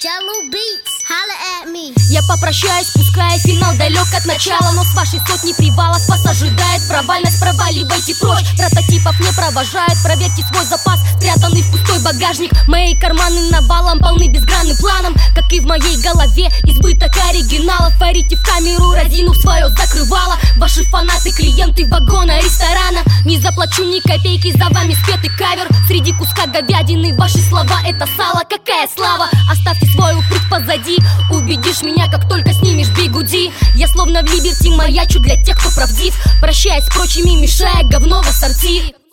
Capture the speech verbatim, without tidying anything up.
Jello Beats, holla at me. Я попрощаюсь, пускай финал далек от начала, но с вашей сотни привалов вас ожидает провальность. Проваливайте прочь, прототипов не провожают. Проверьте свой запас, спрятанный в пустой багажник. Мои карманы навалом полны безгранным планом, как и в моей голове избыток оригиналов. Парите в камеру, разинув свое закрывало. Ваши фанаты, клиенты вагона, ресторана. Не заплачу ни копейки за вами спетый кавер. Среди куска говядины ваши слова — это сало. Какая слава, оставьте свой упрек позади. Убедишь меня, как только снимешь бигуди. Я словно в Либерти маячу для тех, кто правдив, прощаясь с прочими, мешая говно в ассорти.